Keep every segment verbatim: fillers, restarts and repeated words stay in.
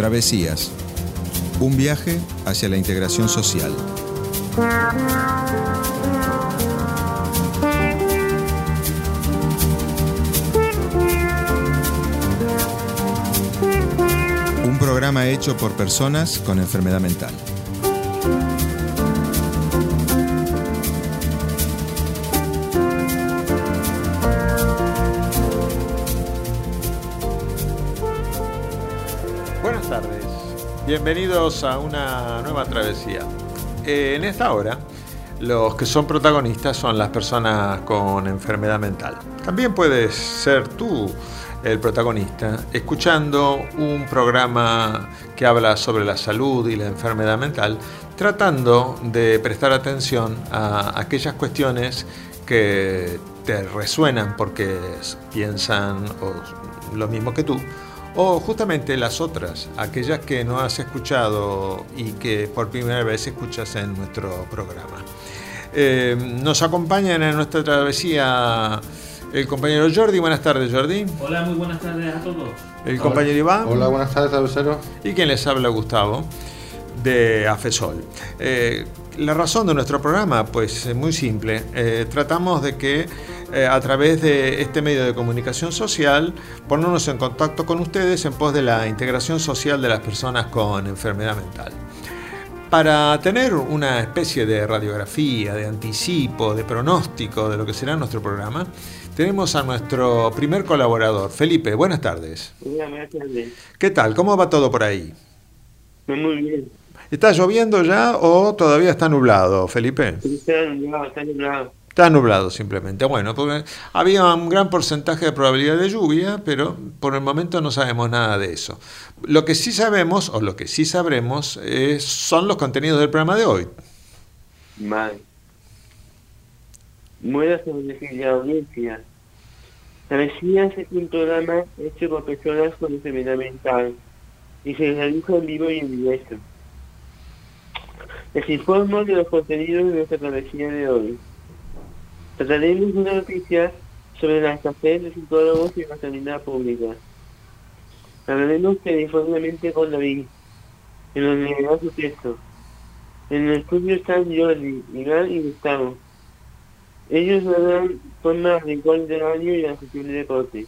Travesías. Un viaje hacia la integración social. Un programa hecho por personas con enfermedad mental. Buenas tardes, bienvenidos a una nueva travesía. Eh, en esta hora, los que son protagonistas son las personas con enfermedad mental. También puedes ser tú el protagonista, escuchando un programa que habla sobre la salud y la enfermedad mental, tratando de prestar atención a aquellas cuestiones que te resuenan porque piensan o lo mismo que tú, o justamente las otras, aquellas que no has escuchado y que por primera vez escuchas en nuestro programa. Eh, nos acompañan en nuestra travesía el compañero Jordi. Buenas tardes, Jordi. Hola, muy buenas tardes a todos. El compañero Iván. Hola, buenas tardes, traveseros. Y quien les habla, Gustavo, de AFESOL. Eh, la razón de nuestro programa, pues es muy simple. Eh, tratamos de que eh, a través de este medio de comunicación social, ponernos en contacto con ustedes en pos de la integración social de las personas con enfermedad mental. Para tener una especie de radiografía, de anticipo, de pronóstico de lo que será nuestro programa, tenemos a nuestro primer colaborador, Felipe. Buenas tardes. Hola, buenas tardes. ¿Qué tal? ¿Cómo va todo por ahí? Muy bien. ¿Está lloviendo ya o todavía está nublado, Felipe? Está nublado, está nublado. Está nublado simplemente. Bueno, porque había un gran porcentaje de probabilidad de lluvia, pero por el momento no sabemos nada de eso. Lo que sí sabemos, o lo que sí sabremos, es, son los contenidos del programa de hoy. Mal. Buenas tardes, la audiencia. Travesías es un programa hecho por personas con enfermedad mental y se realiza en vivo y en directo. Les informo de los contenidos de nuestra travesía de hoy. Trataremos una noticia sobre la escasez de psicólogos y la sanidad pública. Hablaremos telefónicamente con David, en donde leerá su texto. En el estudio están Jordi, Iván y Gustavo. Ellos darán forma al rincón del año y a la sesión de deporte.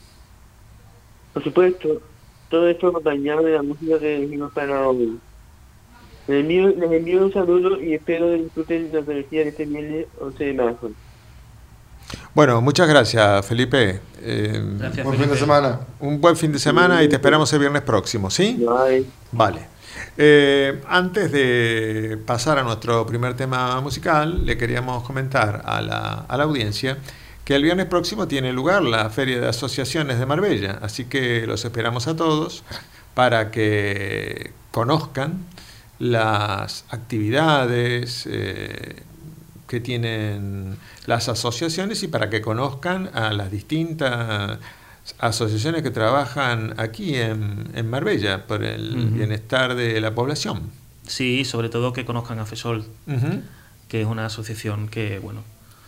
Por supuesto, todo esto acompañado de la música que elegimos para hoy. Les envío, les envío un saludo y espero que disfruten la travesía de este viernes once de marzo. Bueno, muchas gracias, Felipe. Eh, Gracias, Buen Felipe. fin de semana. un buen fin de semana y te esperamos el viernes próximo, ¿sí? Bye. Vale. Eh, antes de pasar a nuestro primer tema musical, le queríamos comentar a la, a la audiencia que el viernes próximo tiene lugar la Feria de Asociaciones de Marbella, así que los esperamos a todos para que conozcan las actividades eh, que tienen las asociaciones y para que conozcan a las distintas asociaciones que trabajan aquí en, en Marbella por el Uh-huh. bienestar de la población. Sí, sobre todo que conozcan a AFESOL, Uh-huh. que es una asociación que, bueno,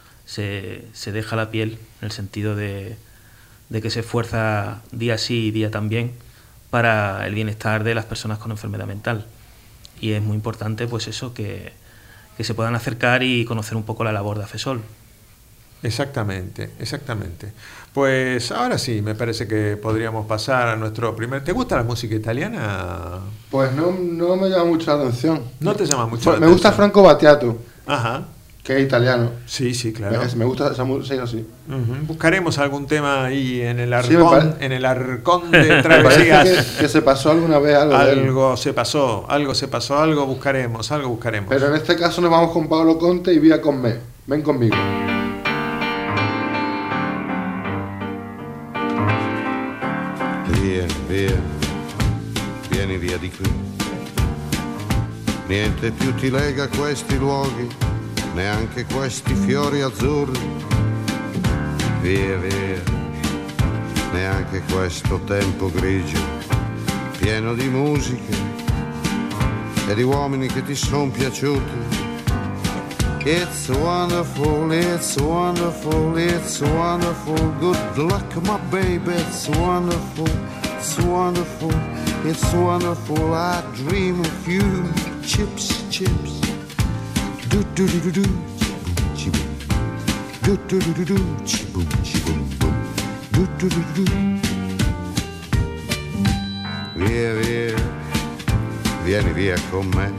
se, se deja la piel en el sentido de, de que se esfuerza día sí y día también para el bienestar de las personas con enfermedad mental. Y es muy importante, pues eso, que, que se puedan acercar y conocer un poco la labor de AFESOL. Exactamente, exactamente. Pues ahora sí, me parece que podríamos pasar a nuestro primer... ¿Te gusta la música italiana? Pues no, no me llama mucho la atención. ¿No te llama mucho la Me gusta atención? Franco Battiato, Ajá. que es italiano. Sí, sí, claro. Me, me gusta esa música así. Uh-huh. Buscaremos algún tema ahí en el Sí, me arcón, pare- en el arcón de Me parece travesías. que, que se pasó alguna vez algo de él. Algo se pasó, algo se pasó, algo buscaremos, algo buscaremos. Pero en este caso nos vamos con Paolo Conte y Vía con me. Ven conmigo. Via, via, vieni via di qui. Niente più ti lega a questi luoghi, neanche questi fiori azzurri. Via, via, neanche questo tempo grigio, pieno di musiche e di uomini che ti sono piaciuti. It's wonderful, it's wonderful, it's wonderful. Good luck, my baby, it's wonderful, it's wonderful. It's wonderful, I dream of you. Chips, chips. Do do do do do. Chi boom. Do do do do do. Chi boom, chi boom boom. Do do do do. Via, via. Vieni via con me.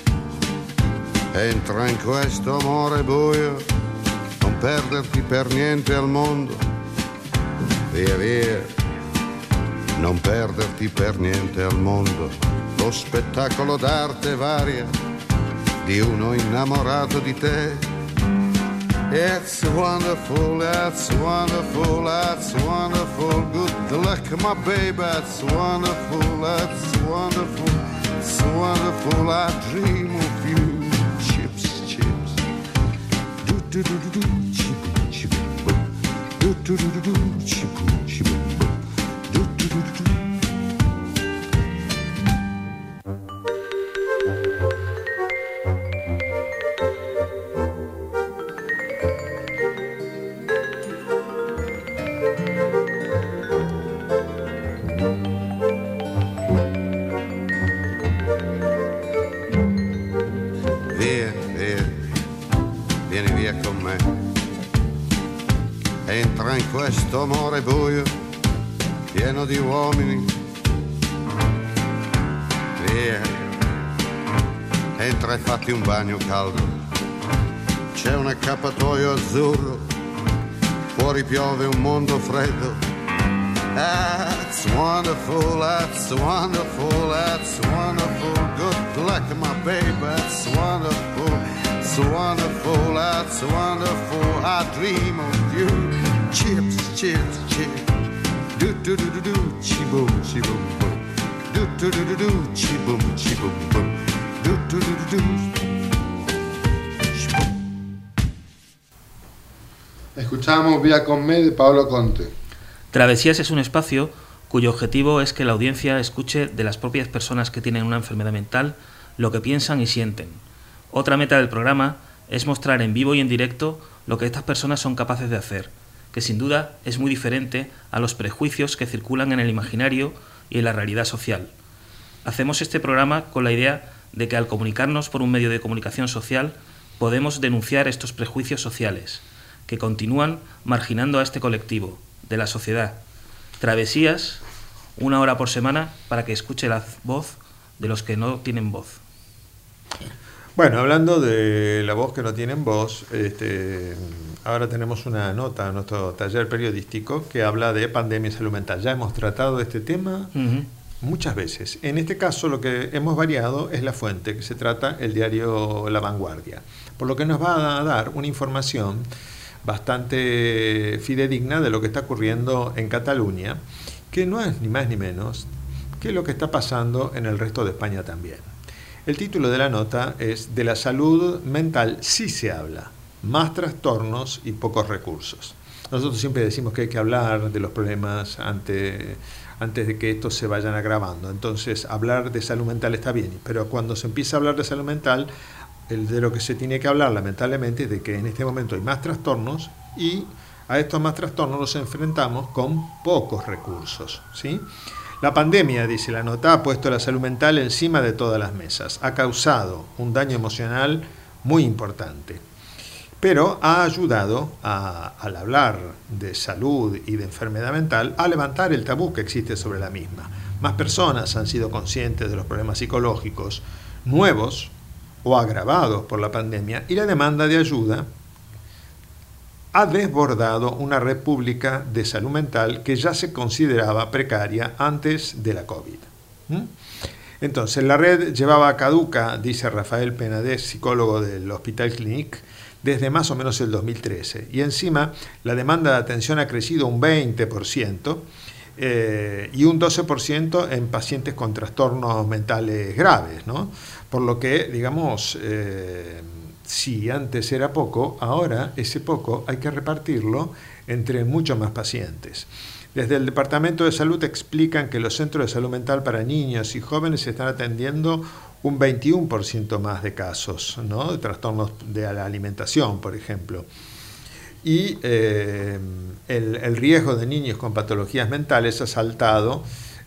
Entra in questo amore buio. Non perderti per niente al mondo. Via, via. Non perderti per niente al mondo lo spettacolo d'arte varia di uno innamorato di te. It's wonderful, it's wonderful, it's wonderful. Good luck, my baby, it's wonderful, it's wonderful, it's wonderful. I dream of you. Chips, chips. Do do do do do. Chip, chip, boom. Do do do do do. Chip, chip, boom. Via, via, vieni via con me. Entra in questo amore buio pieno di uomini. Via, entra e fatti un bagno caldo. C'è un accappatoio azzurro, fuori piove un mondo freddo. That's wonderful, that's wonderful, that's wonderful. Good luck, my baby, that's wonderful, it's wonderful, that's wonderful. I dream of you. Chips, chips, chips. Do do do do do, chi boom, chi boom boom. Do do do do do, chi boom, chi boom boom. Do do do do do. Escuchamos Vía con Me de Paolo Conte. Travesías es un espacio cuyo objetivo es que la audiencia escuche de las propias personas que tienen una enfermedad mental lo que piensan y sienten. Otra meta del programa es mostrar en vivo y en directo lo que estas personas son capaces de hacer, que sin duda es muy diferente a los prejuicios que circulan en el imaginario y en la realidad social. Hacemos este programa con la idea de que al comunicarnos por un medio de comunicación social podemos denunciar estos prejuicios sociales, que continúan marginando a este colectivo, de la sociedad. Travesías, una hora por semana para que escuche la voz de los que no tienen voz. Bueno, hablando de la voz que no tienen voz, este, ahora tenemos una nota en nuestro taller periodístico que habla de pandemia y salud mental. Ya hemos tratado este tema uh-huh. muchas veces. En este caso lo que hemos variado es la fuente, que se trata el diario La Vanguardia, por lo que nos va a dar una información bastante fidedigna de lo que está ocurriendo en Cataluña, que no es ni más ni menos que lo que está pasando en el resto de España también. El título de la nota es "De la salud mental sí se habla, más trastornos y pocos recursos". Nosotros siempre decimos que hay que hablar de los problemas antes, antes de que estos se vayan agravando. Entonces, hablar de salud mental está bien, pero cuando se empieza a hablar de salud mental, el de lo que se tiene que hablar, lamentablemente, es de que en este momento hay más trastornos y a estos más trastornos los enfrentamos con pocos recursos, ¿sí? La pandemia, dice la nota, ha puesto la salud mental encima de todas las mesas. Ha causado un daño emocional muy importante, pero ha ayudado a, al hablar de salud y de enfermedad mental a levantar el tabú que existe sobre la misma. Más personas han sido conscientes de los problemas psicológicos nuevos o agravados por la pandemia, y la demanda de ayuda ha desbordado una red pública de salud mental que ya se consideraba precaria antes de la COVID. ¿Mm? Entonces, la red llevaba caduca, dice Rafael Penades, psicólogo del Hospital Clínic, desde más o menos el dos mil trece, y encima la demanda de atención ha crecido un veinte por ciento eh, y un doce por ciento en pacientes con trastornos mentales graves, ¿no? Por lo que, digamos, eh, si antes era poco, ahora ese poco hay que repartirlo entre muchos más pacientes. Desde el Departamento de Salud explican que los centros de salud mental para niños y jóvenes están atendiendo un veintiuno por ciento más de casos, ¿no? De trastornos de la alimentación, por ejemplo. Y eh, el, el riesgo de niños con patologías mentales ha saltado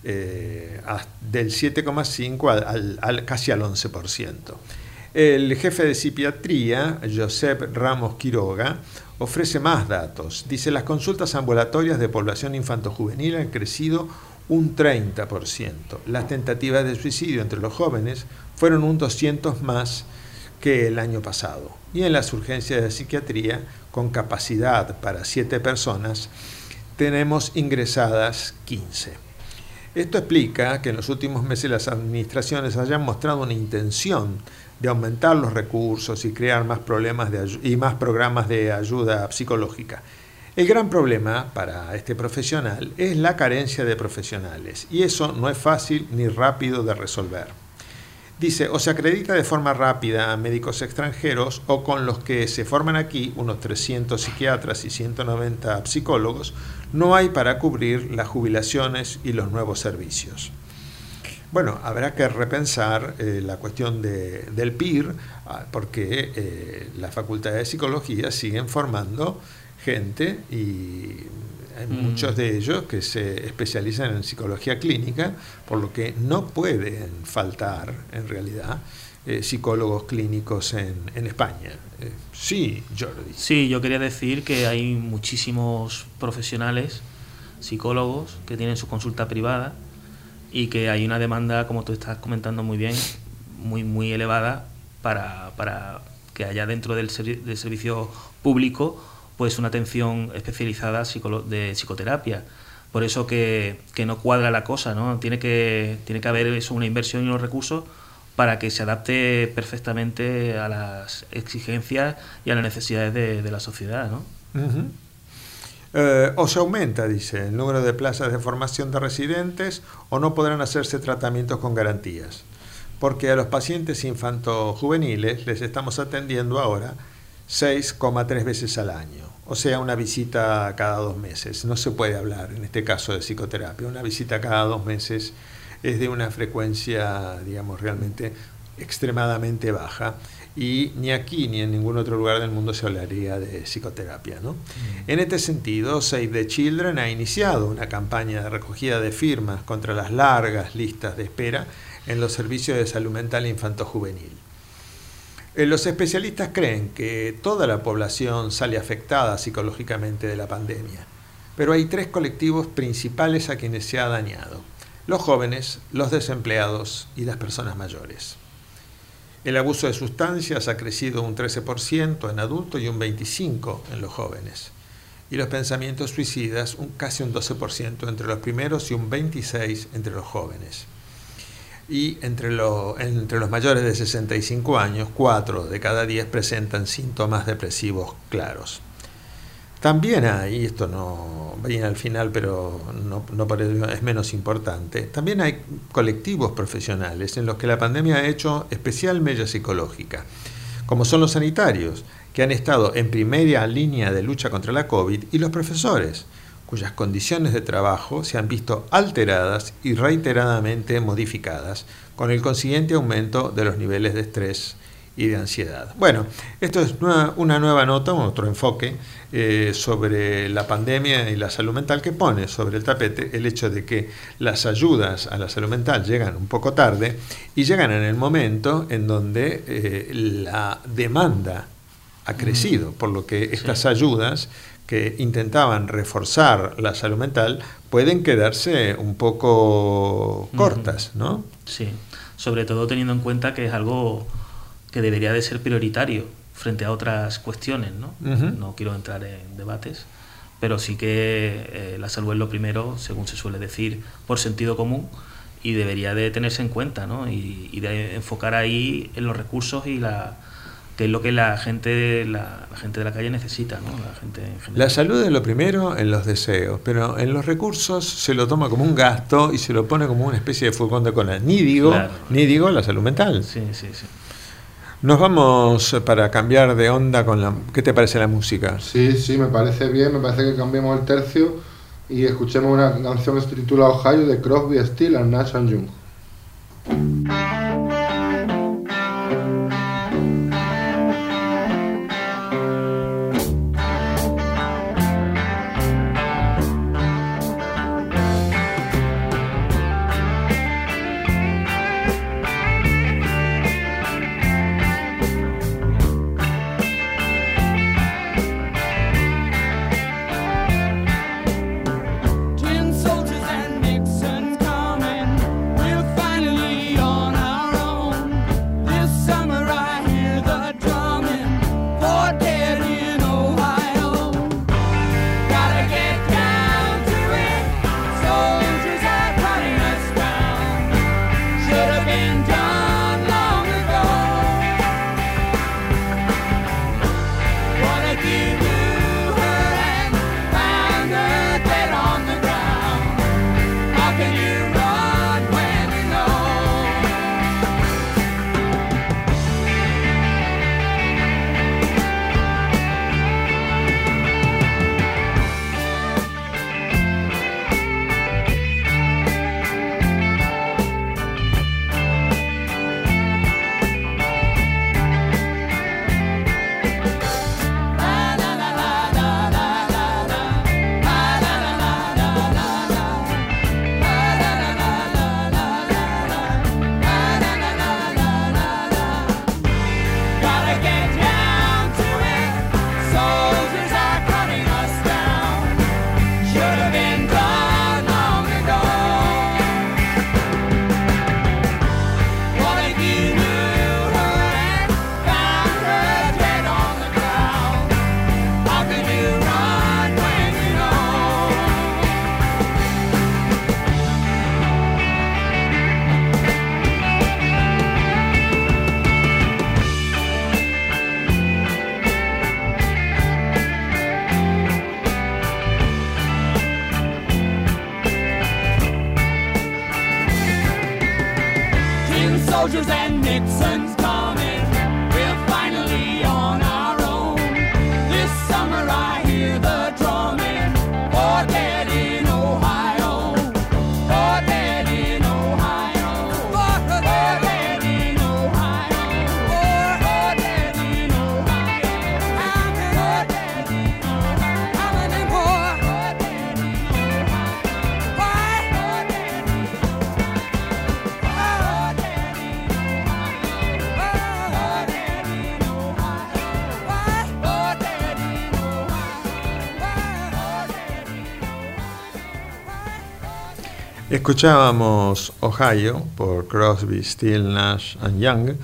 eh, a, del siete coma cinco al, al, al casi al once por ciento. El jefe de psiquiatría, Josep Ramos Quiroga, ofrece más datos. Dice, las consultas ambulatorias de población infantojuvenil han crecido un treinta por ciento. Las tentativas de suicidio entre los jóvenes fueron un doscientos más que el año pasado. Y en las urgencias de psiquiatría, con capacidad para siete personas, tenemos ingresadas quince. Esto explica que en los últimos meses las administraciones hayan mostrado una intención de aumentar los recursos y crear más problemas de y más programas de ayuda psicológica. El gran problema para este profesional es la carencia de profesionales, y eso no es fácil ni rápido de resolver. Dice, o se acredita de forma rápida a médicos extranjeros, o con los que se forman aquí, unos trescientos psiquiatras y ciento noventa psicólogos, no hay para cubrir las jubilaciones y los nuevos servicios. Bueno, habrá que repensar eh, la cuestión de, del P I R, porque eh, las facultades de psicología siguen formando gente, y hay mm. muchos de ellos que se especializan en psicología clínica, por lo que no pueden faltar, en realidad, eh, psicólogos clínicos en, en España. Eh, sí, Jordi. Sí, yo quería decir que hay muchísimos profesionales, psicólogos, que tienen su consulta privada, y que hay una demanda, como tú estás comentando muy bien, muy muy elevada para, para que haya dentro del, servi- del servicio público pues una atención especializada psicolo- de psicoterapia. Por eso que, que no cuadra la cosa, ¿no? Tiene que, tiene que haber eso, una inversión y unos recursos para que se adapte perfectamente a las exigencias y a las necesidades de, de la sociedad, ¿no? Uh-huh. Eh, o se aumenta, dice, el número de plazas de formación de residentes, o no podrán hacerse tratamientos con garantías. Porque a los pacientes infantojuveniles les estamos atendiendo ahora seis coma tres veces al año. O sea, una visita cada dos meses. No se puede hablar, en este caso, de psicoterapia. Una visita cada dos meses es de una frecuencia, digamos, realmente extremadamente baja. Y ni aquí ni en ningún otro lugar del mundo se hablaría de psicoterapia, ¿no? Mm. En este sentido, Save the Children ha iniciado una campaña de recogida de firmas contra las largas listas de espera en los servicios de salud mental infantojuvenil. Eh, los especialistas creen que toda la población sale afectada psicológicamente de la pandemia, pero hay tres colectivos principales a quienes se ha dañado: los jóvenes, los desempleados y las personas mayores. El abuso de sustancias ha crecido un trece por ciento en adultos y un veinticinco por ciento en los jóvenes. Y los pensamientos suicidas, un, casi un doce por ciento entre los primeros y un veintiséis por ciento entre los jóvenes. Y entre, lo, entre los mayores de sesenta y cinco años, cuatro de cada diez presentan síntomas depresivos claros. También hay, y esto no viene al final, pero no, no por ello es menos importante, también hay colectivos profesionales en los que la pandemia ha hecho especial mella psicológica, como son los sanitarios, que han estado en primera línea de lucha contra la COVID, y los profesores, cuyas condiciones de trabajo se han visto alteradas y reiteradamente modificadas, con el consiguiente aumento de los niveles de estrés y de ansiedad. Bueno, esto es una, una nueva nota, otro enfoque eh, sobre la pandemia y la salud mental, que pone sobre el tapete el hecho de que las ayudas a la salud mental llegan un poco tarde y llegan en el momento en donde eh, la demanda ha crecido, mm. por lo que estas sí. ayudas que intentaban reforzar la salud mental pueden quedarse un poco cortas, ¿no? Sí, sobre todo teniendo en cuenta que es algo que debería de ser prioritario frente a otras cuestiones, ¿no? Uh-huh. No quiero entrar en debates, pero sí que eh, la salud es lo primero, según se suele decir, por sentido común, y debería de tenerse en cuenta, ¿no? Y, y de enfocar ahí en los recursos y la que es lo que la gente la, la gente de la calle necesita, ¿no? La gente en general. La salud es lo primero en los deseos, pero en los recursos se lo toma como un gasto y se lo pone como una especie de furgón de cola. Ni digo, claro. ni digo la salud mental. Sí, sí, sí. Nos vamos para cambiar de onda con la... ¿Qué te parece la música? Sí, sí, me parece bien, me parece que cambiemos el tercio y escuchemos una canción que se titula Ohio de Crosby, Stills and Nash and Young. should have been gone long ago. What if you knew her and found her dead on the ground? How could you run when you know? Tin soldiers and Nixon's coming. We're finally on our own. This summer I hear the drumming. Oh, dead in Ohio. Oh, dead in Ohio. Oh, dead in Ohio. Oh, dead in Ohio. How dead in Ohio? How many more? Oh, dead in Ohio. Why? Oh, dead in Ohio. Oh, dead in Escuchábamos Ohio por Crosby, Still, Nash and Young.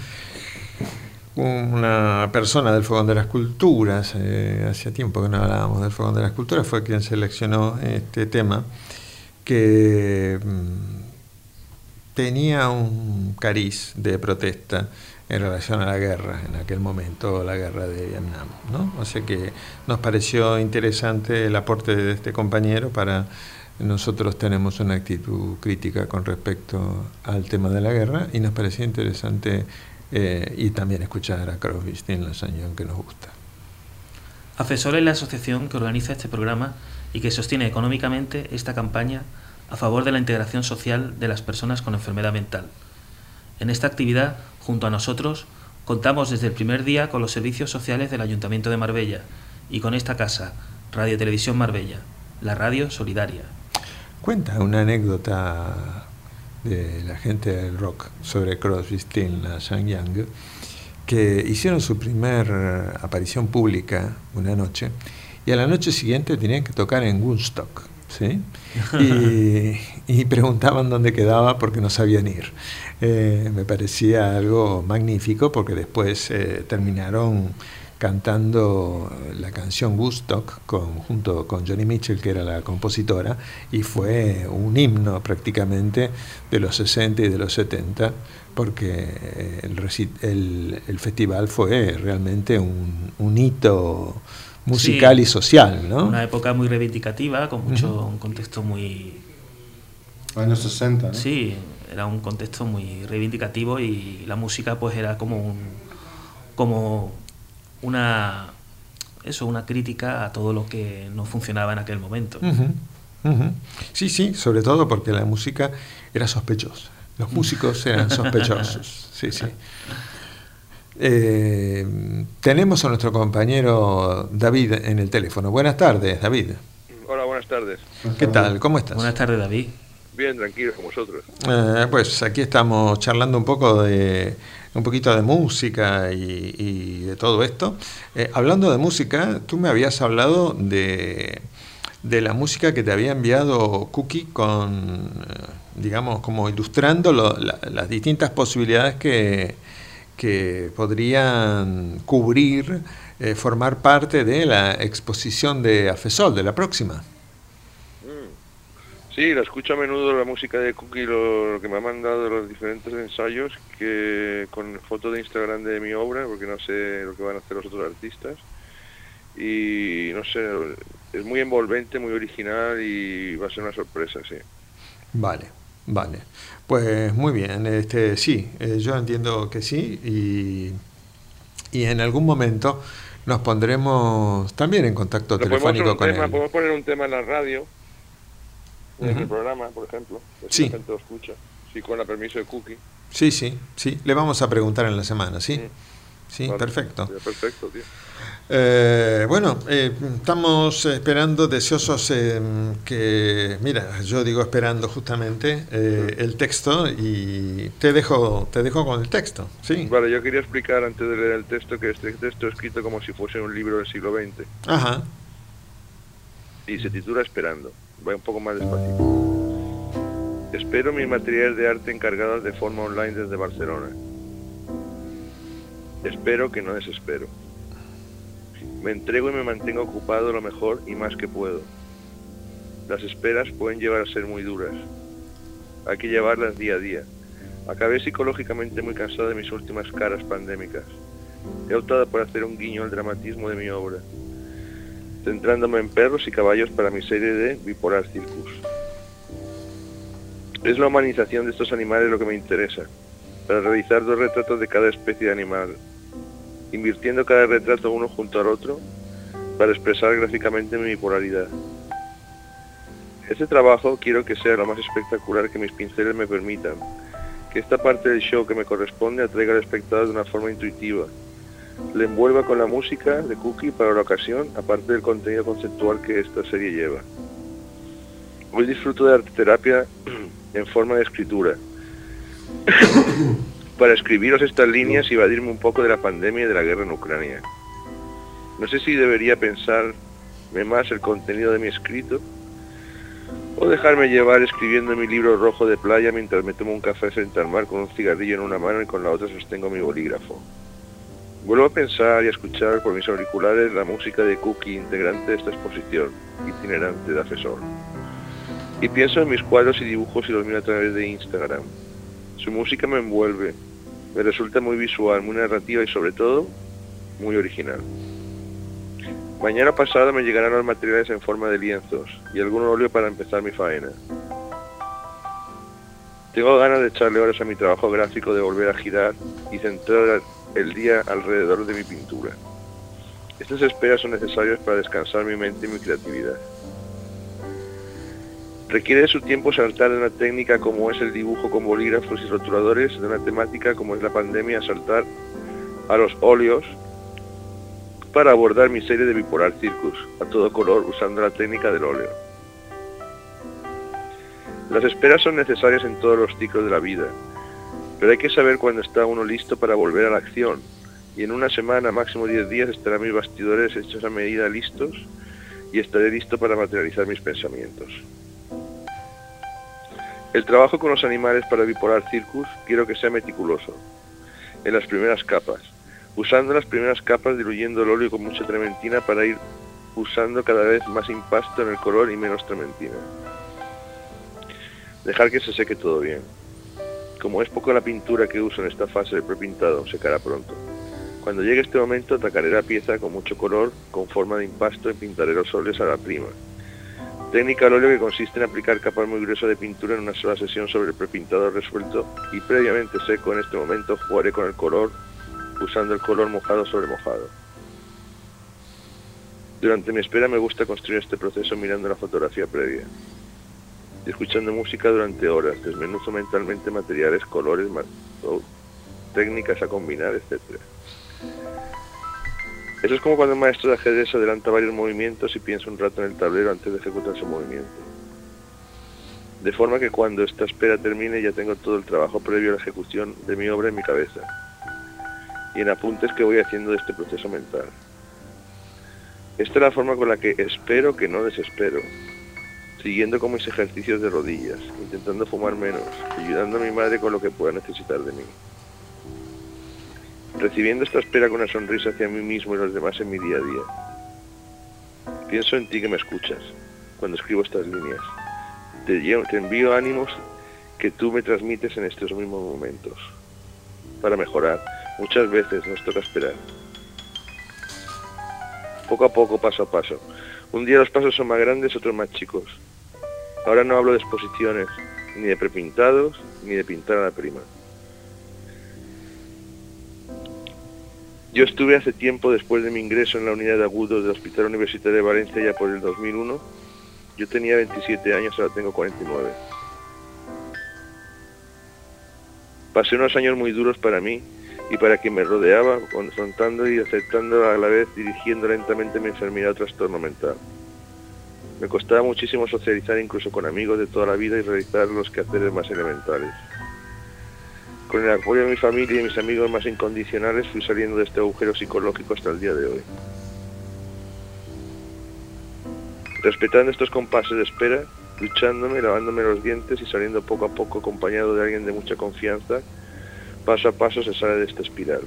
Una persona del Fogón de las Culturas, eh, hacía tiempo que no hablábamos del Fogón de las Culturas, fue quien seleccionó este tema que mm, tenía un cariz de protesta en relación a la guerra, en aquel momento la guerra de Vietnam, ¿no? O sea que nos pareció interesante el aporte de este compañero para... Nosotros tenemos una actitud crítica con respecto al tema de la guerra y nos parecía interesante eh, y también escuchar a Crosby, Stills, Nash and Young, que nos gusta. AFESOL es la asociación que organiza este programa y que sostiene económicamente esta campaña a favor de la integración social de las personas con enfermedad mental. En esta actividad, junto a nosotros, contamos desde el primer día con los servicios sociales del Ayuntamiento de Marbella y con esta casa, Radio Televisión Marbella, la radio solidaria. Cuenta una anécdota de la gente del rock sobre Crosby, Stills, Nash and Young, que hicieron su primer aparición pública una noche y a la noche siguiente tenían que tocar en Woodstock, ¿sí? y, y preguntaban dónde quedaba porque no sabían ir. Eh, me parecía algo magnífico porque después eh, terminaron cantando la canción Woodstock con, junto con Joni Mitchell, que era la compositora, y fue un himno prácticamente de los sesenta y de los setenta, porque el, el, el festival fue realmente un, un hito musical sí, y social, ¿no? Una época muy reivindicativa, con mucho uh-huh. un contexto muy... Años sesenta, ¿no? Sí, era un contexto muy reivindicativo y la música pues era como un... como una eso una crítica a todo lo que no funcionaba en aquel momento. Uh-huh, uh-huh. Sí, sí, sobre todo porque la música era sospechosa. Los músicos eran sospechosos. Sí, sí. Eh, tenemos a nuestro compañero David en el teléfono. Buenas tardes, David. Hola, buenas tardes. ¿Qué tal? ¿Cómo estás? Buenas tardes, David. Bien, tranquilo, con vosotros. Eh, pues aquí estamos charlando un poco de un poquito de música y, y de todo esto. Eh, hablando de música, tú me habías hablado de, de la música que te había enviado Cookie con, digamos, como ilustrando lo, la, las distintas posibilidades que, que podrían cubrir, eh, formar parte de la exposición de AFESOL, de la próxima. Sí, la escucho a menudo, la música de Cookie, lo, lo que me ha mandado de los diferentes ensayos, que con foto de Instagram de mi obra, porque no sé lo que van a hacer los otros artistas. Y no sé, es muy envolvente, muy original y va a ser una sorpresa, sí. Vale, vale. Pues muy bien, este sí, eh, yo entiendo que sí y, y en algún momento nos pondremos también en contacto telefónico con tema, él. Podemos poner un tema en la radio. En uh-huh. el programa, por ejemplo, que sí. la gente lo escucha, sí, con la permiso de Cookie. Sí, sí, sí, le vamos a preguntar en la semana, ¿sí? Mm. Sí, vale. perfecto. Sí, perfecto, tío. Eh, bueno, eh, estamos esperando, deseosos eh, que, mira, yo digo esperando justamente eh, el texto y te dejo, te dejo con el texto, ¿sí? Vale, yo quería explicar antes de leer el texto que este texto es escrito como si fuese un libro del siglo veinte. Ajá. y se titula Esperando. Va un poco más despacito. Espero mis materiales de arte encargados de forma online desde Barcelona. Espero que no desespero. Me entrego y me mantengo ocupado lo mejor y más que puedo. Las esperas pueden llegar a ser muy duras. Hay que llevarlas día a día. Acabé psicológicamente muy cansado de mis últimas caras pandémicas. He optado por hacer un guiño al dramatismo de mi obra, centrándome en perros y caballos para mi serie de Bipolar Circus. Es la humanización de estos animales lo que me interesa, para realizar dos retratos de cada especie de animal, invirtiendo cada retrato uno junto al otro, para expresar gráficamente mi bipolaridad. Este trabajo quiero que sea lo más espectacular que mis pinceles me permitan, que esta parte del show que me corresponde atraiga al espectador de una forma intuitiva, le envuelva con la música de Cookie para la ocasión, aparte del contenido conceptual que esta serie lleva. Hoy disfruto de arteterapia en forma de escritura, para escribiros estas líneas y evadirme un poco de la pandemia y de la guerra en Ucrania. No sé si debería pensarme más el contenido de mi escrito, o dejarme llevar escribiendo mi libro rojo de playa mientras me tomo un café frente al mar con un cigarrillo en una mano y con la otra sostengo mi bolígrafo. Vuelvo a pensar y a escuchar por mis auriculares la música de Cookie, integrante de esta exposición itinerante de Afesor. Y pienso en mis cuadros y dibujos y los miro a través de Instagram. Su música me envuelve, me resulta muy visual, muy narrativa y sobre todo, muy original. Mañana pasado me llegarán los materiales en forma de lienzos y algún óleo para empezar mi faena. Tengo ganas de echarle horas a mi trabajo gráfico, de volver a girar y centrar el día alrededor de mi pintura. Estas esperas son necesarias para descansar mi mente y mi creatividad. Requiere de su tiempo saltar de una técnica como es el dibujo con bolígrafos y rotuladores, de una temática como es la pandemia, saltar a los óleos para abordar mi serie de Bipolar Circus a todo color usando la técnica del óleo. Las esperas son necesarias en todos los ciclos de la vida, pero hay que saber cuándo está uno listo para volver a la acción, y en una semana, máximo diez días, estarán mis bastidores hechos a medida listos y estaré listo para materializar mis pensamientos. El trabajo con los animales para Bipolar Circus quiero que sea meticuloso, en las primeras capas, usando las primeras capas, diluyendo el óleo con mucha trementina para ir usando cada vez más impasto en el color y menos trementina. Dejar que se seque todo bien. Como es poco la pintura que uso en esta fase de prepintado, secará pronto. Cuando llegue este momento, atacaré la pieza con mucho color, con forma de impasto, y pintaré los óleos a la prima. Técnica al óleo que consiste en aplicar capas muy gruesas de pintura en una sola sesión sobre el prepintado resuelto y previamente seco. En este momento jugaré con el color, usando el color mojado sobre mojado. Durante mi espera me gusta construir este proceso mirando la fotografía previa y escuchando música durante horas. Desmenuzo mentalmente materiales, colores, técnicas a combinar, etcétera. Eso es como cuando un maestro de ajedrez adelanta varios movimientos y piensa un rato en el tablero antes de ejecutar su movimiento. De forma que cuando esta espera termine ya tengo todo el trabajo previo a la ejecución de mi obra en mi cabeza y en apuntes que voy haciendo de este proceso mental. Esta es la forma con la que espero que no desespero, siguiendo con mis ejercicios de rodillas, intentando fumar menos, ayudando a mi madre con lo que pueda necesitar de mí. Recibiendo esta espera con una sonrisa hacia mí mismo y los demás en mi día a día. Pienso en ti que me escuchas cuando escribo estas líneas. Te, llevo, te envío ánimos que tú me transmites en estos mismos momentos. Para mejorar, muchas veces nos toca esperar. Poco a poco, paso a paso. Un día los pasos son más grandes, otros más chicos. Ahora no hablo de exposiciones, ni de prepintados, ni de pintar a la prima. Yo estuve hace tiempo, después de mi ingreso en la unidad de agudos del Hospital Universitario de Valencia, ya por el dos mil uno. Yo tenía veintisiete años, ahora tengo cuarenta y nueve. Pasé unos años muy duros para mí y para quien me rodeaba, confrontando y aceptando a la vez, dirigiendo lentamente mi enfermedad o trastorno mental. Me costaba muchísimo socializar incluso con amigos de toda la vida y realizar los quehaceres más elementales. Con el apoyo de mi familia y mis amigos más incondicionales fui saliendo de este agujero psicológico hasta el día de hoy. respetando estos compases de espera, duchándome, lavándome los dientes y saliendo poco a poco acompañado de alguien de mucha confianza, paso a paso se sale de esta espiral.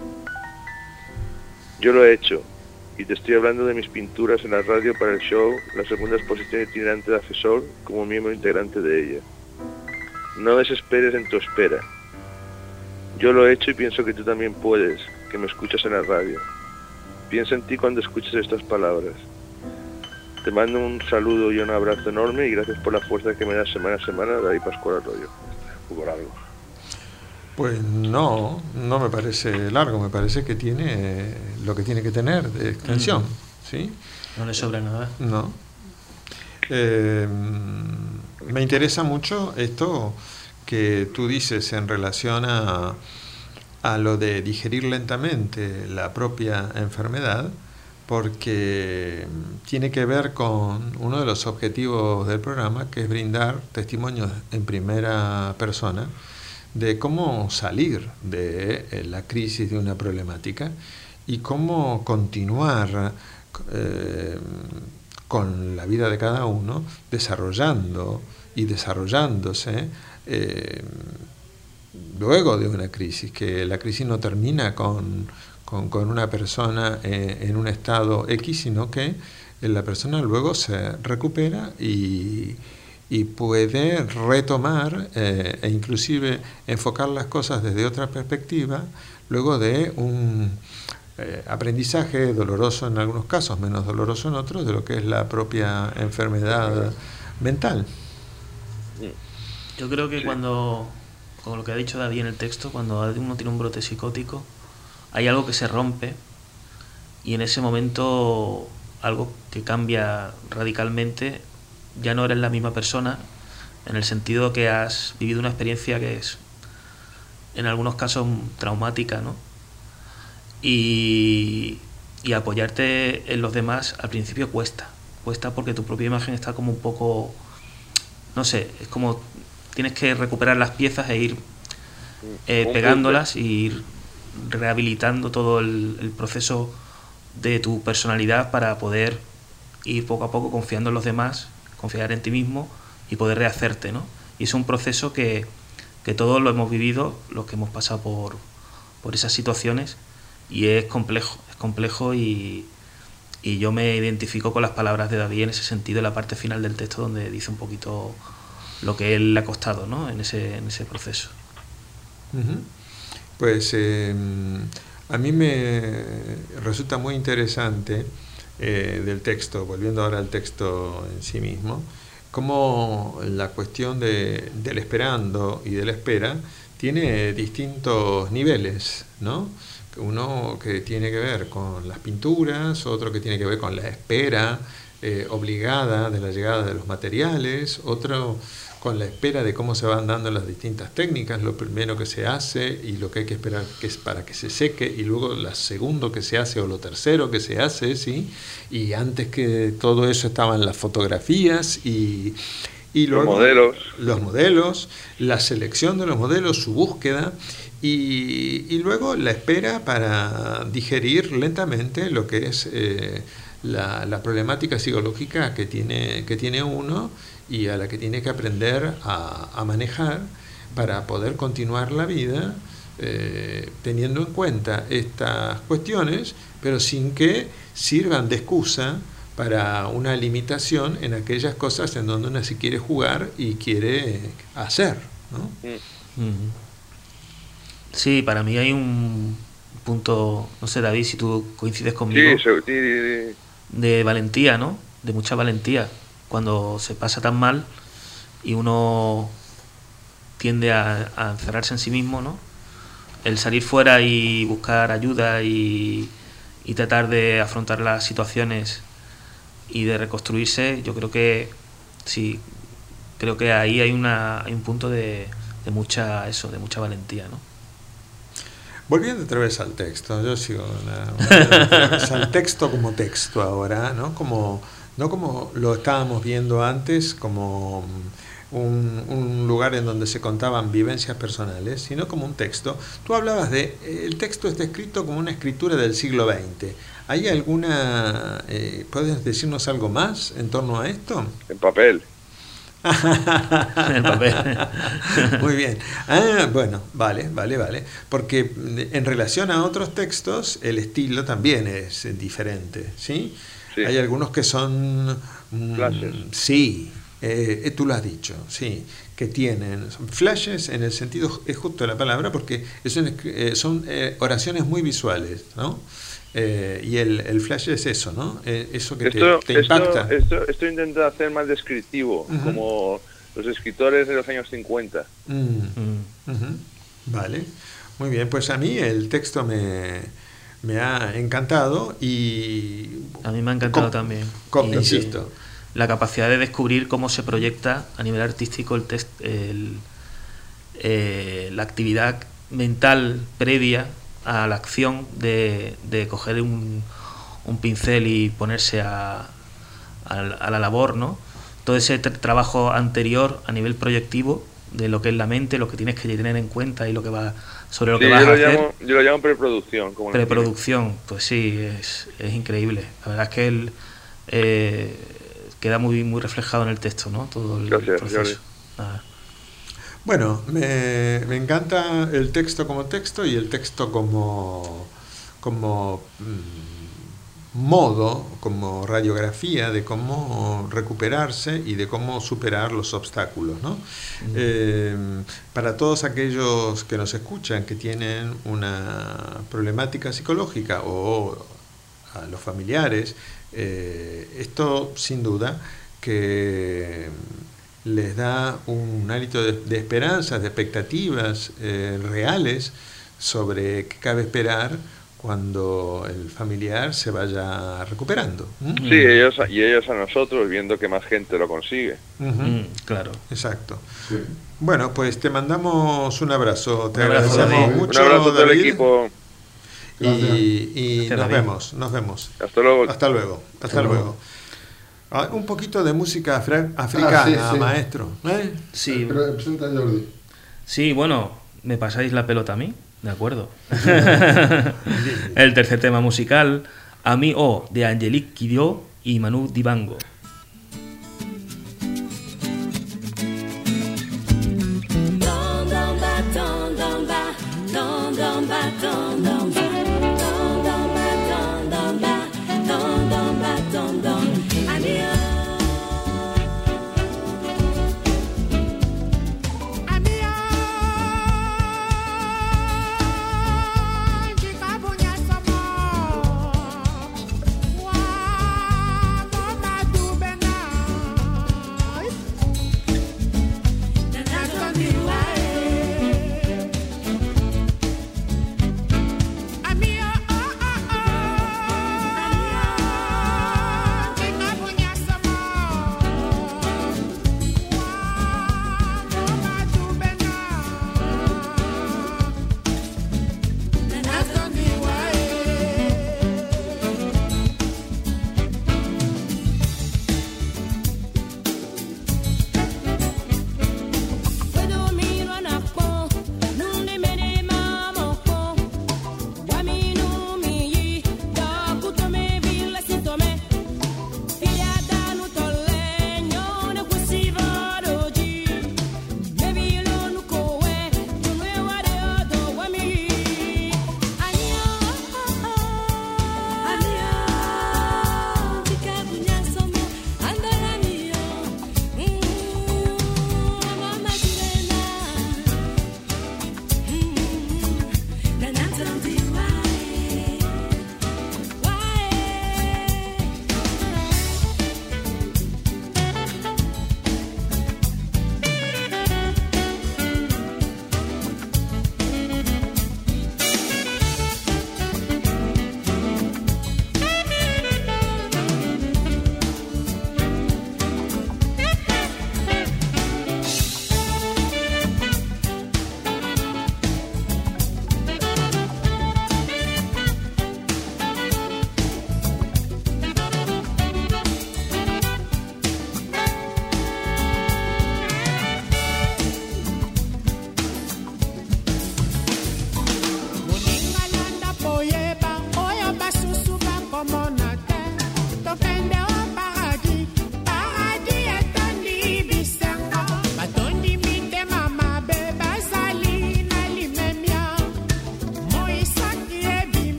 Yo lo he hecho, y te estoy hablando de mis pinturas en la radio para el show, la segunda exposición itinerante de Acesol, como miembro integrante de ella. No desesperes en tu espera. Yo lo he hecho y pienso que tú también puedes, que me escuchas en la radio. Piensa en ti cuando escuches estas palabras. Te mando un saludo y un abrazo enorme y gracias por la fuerza que me das semana a semana, David Pascual Arroyo. Un poco largo. Pues no, no me parece largo, me parece que tiene lo que tiene que tener de extensión, mm. ¿sí? No le sobra nada. No. Eh, me interesa mucho esto que tú dices en relación a, a lo de digerir lentamente la propia enfermedad, porque tiene que ver con uno de los objetivos del programa, que es brindar testimonios en primera persona de cómo salir de la crisis de una problemática y cómo continuar eh, con la vida de cada uno, desarrollando y desarrollándose eh, luego de una crisis, que la crisis no termina con, con, con una persona eh, en un estado X, sino que la persona luego se recupera y y puede retomar eh, e inclusive enfocar las cosas desde otra perspectiva luego de un eh, aprendizaje doloroso en algunos casos, menos doloroso en otros, de lo que es la propia enfermedad mental. Yo creo que sí. cuando, con lo que ha dicho David en el texto, cuando uno tiene un brote psicótico, hay algo que se rompe y en ese momento algo que cambia radicalmente. Ya no eres la misma persona, en el sentido que has vivido una experiencia que es, en algunos casos, traumática, ¿no? Y, y apoyarte en los demás al principio cuesta. Cuesta porque tu propia imagen está como un poco, no sé, es como tienes que recuperar las piezas e ir eh, pegándolas e ir rehabilitando todo el, el proceso de tu personalidad para poder ir poco a poco confiando en los demás, confiar en ti mismo y poder rehacerte, ¿no? Y es un proceso que, que todos lo hemos vivido, los que hemos pasado por, por esas situaciones, y es complejo, es complejo y, y yo me identifico con las palabras de David en ese sentido, en la parte final del texto donde dice un poquito lo que él le ha costado, ¿no? en, ese, en ese proceso. Uh-huh. Pues eh, a mí me resulta muy interesante Eh, del texto, volviendo ahora al texto en sí mismo, cómo la cuestión de, del esperando y de la espera tiene distintos niveles, ¿no? Uno que tiene que ver con las pinturas, otro que tiene que ver con la espera eh, obligada de la llegada de los materiales, otro con la espera de cómo se van dando las distintas técnicas, lo primero que se hace y lo que hay que esperar que es para que se seque, y luego lo segundo que se hace o lo tercero que se hace, ¿sí? Y antes que todo eso estaban las fotografías y, y luego los modelos. los modelos, la selección de los modelos, su búsqueda y, y luego la espera para digerir lentamente lo que es eh, la, la problemática psicológica que tiene, que tiene uno y a la que tiene que aprender a, a manejar para poder continuar la vida eh, teniendo en cuenta estas cuestiones, pero sin que sirvan de excusa para una limitación en aquellas cosas en donde uno se quiere jugar y quiere hacer, ¿no? Sí, para mí hay un punto, no sé, David, si tú coincides conmigo, sí, sí, sí, sí. de valentía, ¿no? De mucha valentía. Cuando se pasa tan mal y uno tiende a, a encerrarse en sí mismo, ¿no? El salir fuera y buscar ayuda y, y tratar de afrontar las situaciones y de reconstruirse, yo creo que sí, creo que ahí hay una hay un punto de, de mucha eso, de mucha valentía, ¿no? Volviendo otra vez al texto, yo sigo una, una, al texto como texto ahora, ¿no? Como no como lo estábamos viendo antes, como un, un lugar en donde se contaban vivencias personales, sino como un texto. Tú hablabas de, el texto está escrito como una escritura del siglo veinte. ¿Hay alguna, eh, puedes decirnos algo más en torno a esto? En papel. El papel. Muy bien. Ah, bueno, vale, vale, vale. Porque en relación a otros textos, el estilo también es diferente, ¿sí? Sí. Hay algunos que son... mm, Flashes. Sí, eh, tú lo has dicho, sí, que tienen son flashes en el sentido, es justo la palabra, porque es un- eh, son eh, oraciones muy visuales, ¿no? Eh, y el, el flash es eso, ¿no? Eh, eso que te, Esto, te impacta. esto, esto, esto intenta hacer más descriptivo, Ujú. como los escritores de los años cincuenta. Mm. Mm. Ujú. Vale, muy bien, pues a mí el texto me, me ha encantado y... A mí me ha encantado Com- también. com- Y insisto, la capacidad de descubrir cómo se proyecta a nivel artístico el text, el, eh, la actividad mental previa a la acción de, de coger un, un pincel y ponerse a, a, a la labor, ¿no? Todo ese tra- trabajo anterior a nivel proyectivo de lo que es la mente, lo que tienes que tener en cuenta y lo que va sobre lo Sí, que vas yo, a lo hacer. llamo, yo lo llamo preproducción. Como en el Preproducción, pues sí, es, es increíble. La verdad es que él eh, queda muy muy reflejado en el texto, ¿no? Todo el Gracias, proceso. Jordi. Nada. bueno, me, me encanta el texto como texto y el texto como, como mm, modo, como radiografía de cómo recuperarse y de cómo superar los obstáculos, ¿no? Eh, para todos aquellos que nos escuchan que tienen una problemática psicológica o a los familiares, eh, esto sin duda que les da un hálito de, de esperanzas, de expectativas eh, reales sobre qué cabe esperar cuando el familiar se vaya recuperando. ¿Mm? Sí, ellos, y ellos a nosotros, viendo que más gente lo consigue. Ujú. Mm, claro. Exacto. Sí. Bueno, pues te mandamos un abrazo, te Un abrazo, agradecemos David. mucho, Un abrazo a todo el David, equipo. y, Gracias. y Gracias, nos David. vemos, nos vemos. Hasta luego. Hasta luego, hasta Hasta luego. luego. Ah, un poquito de música afra- africana, Ah, sí, sí. maestro. ¿eh? Sí, Pero presenta a Jordi. sí, bueno, me pasáis la pelota a mí, de acuerdo. El tercer tema musical, A mí O, de Angelique Kidjo y Manu Dibango. Wa, mama du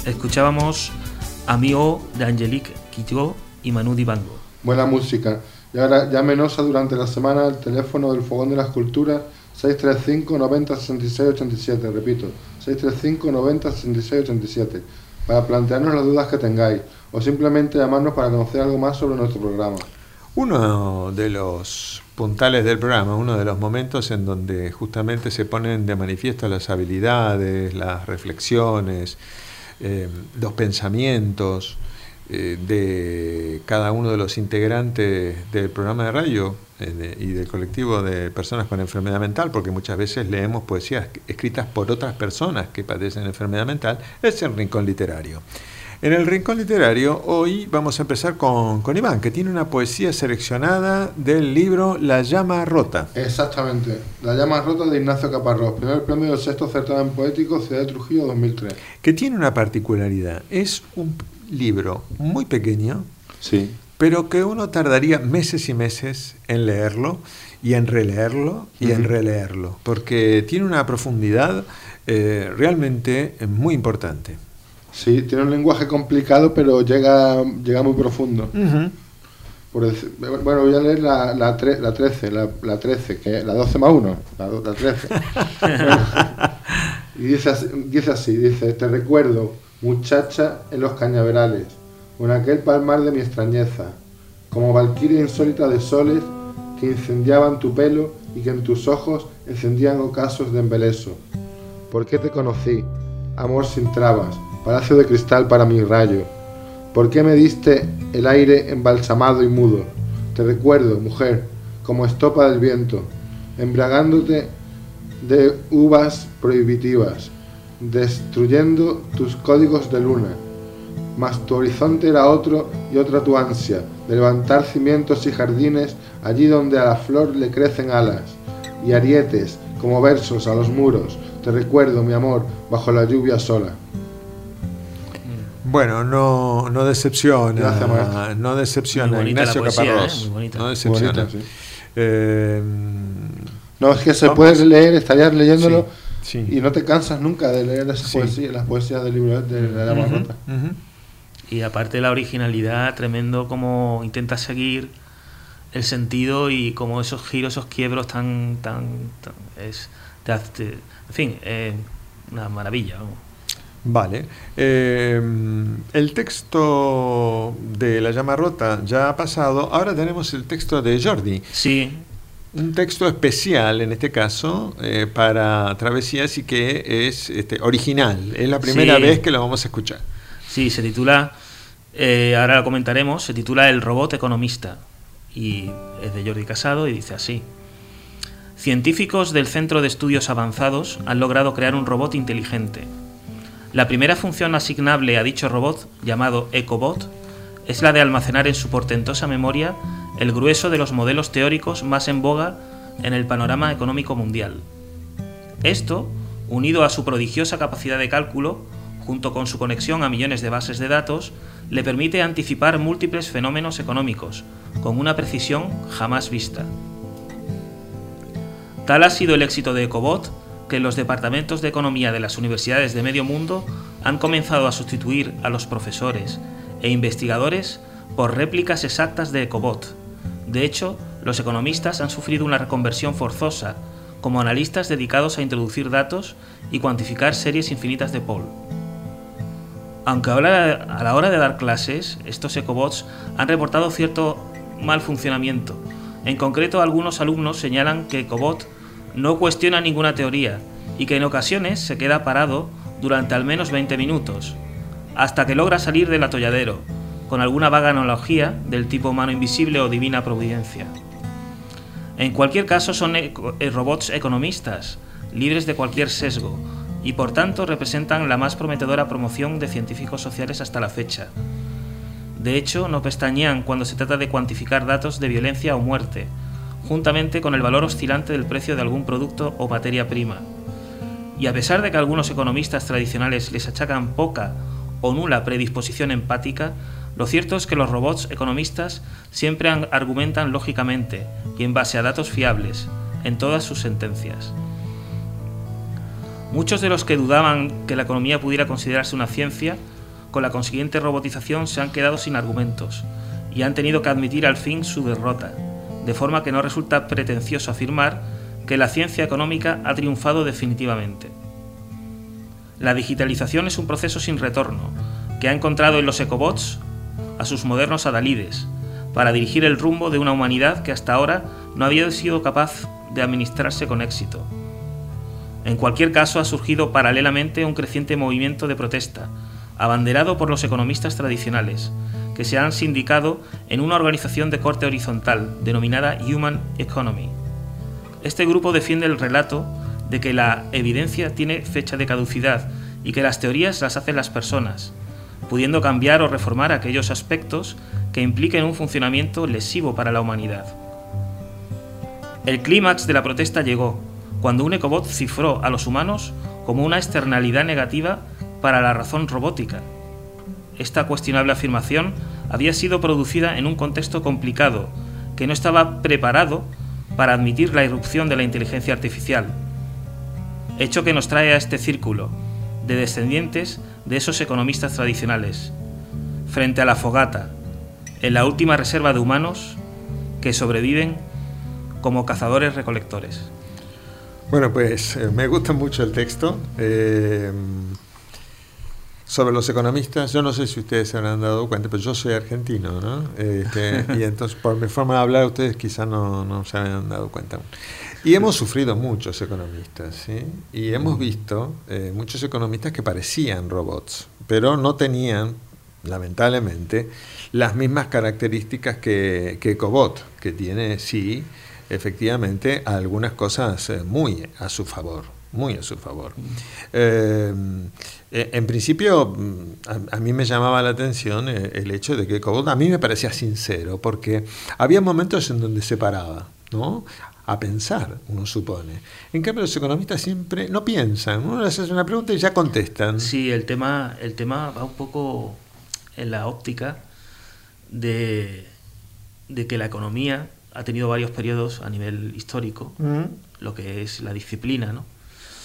Escuchábamos Amigo de Angelique Kidjo y Manu Dibango. Buena música. Y ahora llámenos durante la semana al teléfono del Fogón de las Culturas seis tres cinco noventa sesenta y seis ochenta y siete, repito, seis tres cinco noventa sesenta y seis ochenta y siete, para plantearnos las dudas que tengáis o simplemente llamarnos para conocer algo más sobre nuestro programa. Uno de los puntales del programa, uno de los momentos en donde justamente se ponen de manifiesto las habilidades, las reflexiones, eh, los pensamientos eh, de cada uno de los integrantes del programa de radio eh, de, y del colectivo de personas con enfermedad mental, porque muchas veces leemos poesías escritas por otras personas que padecen enfermedad mental, es el Rincón Literario. En el Rincón Literario hoy vamos a empezar con, con Iván, que tiene una poesía seleccionada del libro La Llama Rota. Exactamente, La Llama Rota de Ignacio Caparrós, primer premio del sexto certamen poético Ciudad de Trujillo dos mil tres. Que tiene una particularidad, es un libro muy pequeño, sí, pero que uno tardaría meses y meses en leerlo y en releerlo y uh-huh. en releerlo, porque tiene una profundidad eh, realmente muy importante. Sí, tiene un lenguaje complicado, pero llega, llega muy profundo. Uh-huh. Por decir, bueno, voy a leer la, la, tre, la trece, la, la trece, que la doce más uno, la, la trece. Bueno, y dice así, dice así, dice, te recuerdo, muchacha en los cañaverales, con aquel palmar de mi extrañeza, como valquiria insólita de soles que incendiaban tu pelo y que en tus ojos encendían ocasos de embeleso. ¿Por qué te conocí, amor sin trabas, palacio de cristal para mi rayo? ¿Por qué me diste el aire embalsamado y mudo? Te recuerdo, mujer, como estopa del viento, embriagándote de uvas prohibitivas, destruyendo tus códigos de luna. Mas tu horizonte era otro y otra tu ansia, de levantar cimientos y jardines allí donde a la flor le crecen alas, y arietes como versos a los muros. Te recuerdo, mi amor, bajo la lluvia sola. Bueno, no, no decepciona, Gracias, no decepciona Ignacio poesía, Caparrós, ¿eh? no decepciona. Bonita, sí. eh, no, es que se puede leer, estarías leyéndolo sí, sí. y no te cansas nunca de leer esas sí. poesías, las poesías del libro de La Llama uh-huh, Rota. Uh-huh. Y aparte de la originalidad, tremendo como intenta seguir el sentido y como esos giros, esos quiebros tan, tan, tan es, de, de, en fin, eh, una maravilla, vamos. Vale. Eh, el texto de La Llama Rota ya ha pasado. Ahora tenemos el texto de Jordi. Sí. Un texto especial, en este caso, eh, para Travesías y que es este, original. Es la primera sí. vez que lo vamos a escuchar. Sí, se titula, eh, ahora lo comentaremos, se titula El robot economista. Y es de Jordi Casado y dice así. Científicos del Centro de Estudios Avanzados han logrado crear un robot inteligente. La primera función asignable a dicho robot, llamado EcoBot, es la de almacenar en su portentosa memoria el grueso de los modelos teóricos más en boga en el panorama económico mundial. Esto, unido a su prodigiosa capacidad de cálculo, junto con su conexión a millones de bases de datos, le permite anticipar múltiples fenómenos económicos, con una precisión jamás vista. Tal ha sido el éxito de EcoBot, que los departamentos de economía de las universidades de medio mundo han comenzado a sustituir a los profesores e investigadores por réplicas exactas de EcoBot. De hecho, los economistas han sufrido una reconversión forzosa como analistas dedicados a introducir datos y cuantificar series infinitas de Paul. Aunque ahora, a la hora de dar clases, estos EcoBots han reportado cierto mal funcionamiento. En concreto, algunos alumnos señalan que EcoBot no cuestiona ninguna teoría y que en ocasiones se queda parado durante al menos veinte minutos, hasta que logra salir del atolladero, con alguna vaga analogía del tipo mano invisible o divina providencia. En cualquier caso son eco- robots economistas, libres de cualquier sesgo, y por tanto representan la más prometedora promoción de científicos sociales hasta la fecha. De hecho, no pestañean cuando se trata de cuantificar datos de violencia o muerte, juntamente con el valor oscilante del precio de algún producto o materia prima. Y a pesar de que algunos economistas tradicionales les achacan poca o nula predisposición empática, lo cierto es que los robots economistas siempre argumentan lógicamente y en base a datos fiables en todas sus sentencias. Muchos de los que dudaban que la economía pudiera considerarse una ciencia con la consiguiente robotización, se han quedado sin argumentos y han tenido que admitir al fin su derrota, de forma que no resulta pretencioso afirmar que la ciencia económica ha triunfado definitivamente. La digitalización es un proceso sin retorno, que ha encontrado en los ecobots a sus modernos adalides, para dirigir el rumbo de una humanidad que hasta ahora no había sido capaz de administrarse con éxito. En cualquier caso, ha surgido paralelamente un creciente movimiento de protesta, abanderado por los economistas tradicionales, que se han sindicado en una organización de corte horizontal denominada Human Economy. Este grupo defiende el relato de que la evidencia tiene fecha de caducidad y que las teorías las hacen las personas, pudiendo cambiar o reformar aquellos aspectos que impliquen un funcionamiento lesivo para la humanidad. El clímax de la protesta llegó cuando un ecobot cifró a los humanos como una externalidad negativa para la razón robótica. Esta cuestionable afirmación había sido producida en un contexto complicado, que no estaba preparado para admitir la irrupción de la inteligencia artificial, hecho que nos trae a este círculo de descendientes de esos economistas tradicionales, frente a la fogata, en la última reserva de humanos que sobreviven como cazadores-recolectores. Bueno, pues eh, me gusta mucho el texto. Eh, sobre los economistas, yo no sé si ustedes se habrán dado cuenta, pero yo soy argentino, ¿no? Este, y entonces, por mi forma de hablar, ustedes quizás no, no se habrán dado cuenta. Y hemos sufrido muchos economistas, ¿sí? Y hemos visto eh, muchos economistas que parecían robots, pero no tenían, lamentablemente, las mismas características que, que Ecobot, que tiene, sí, efectivamente, algunas cosas eh, muy a su favor, muy a su favor. Eh, en principio, a, a mí me llamaba la atención el, el hecho de que Ecobot a mí me parecía sincero, porque había momentos en donde se paraba, ¿no?, a pensar, uno supone. En cambio, los economistas siempre no piensan, uno les hace una pregunta y ya contestan. Sí, el tema, el tema va un poco en la óptica de, de que la economía ha tenido varios periodos a nivel histórico, uh-huh. lo que es la disciplina, ¿no?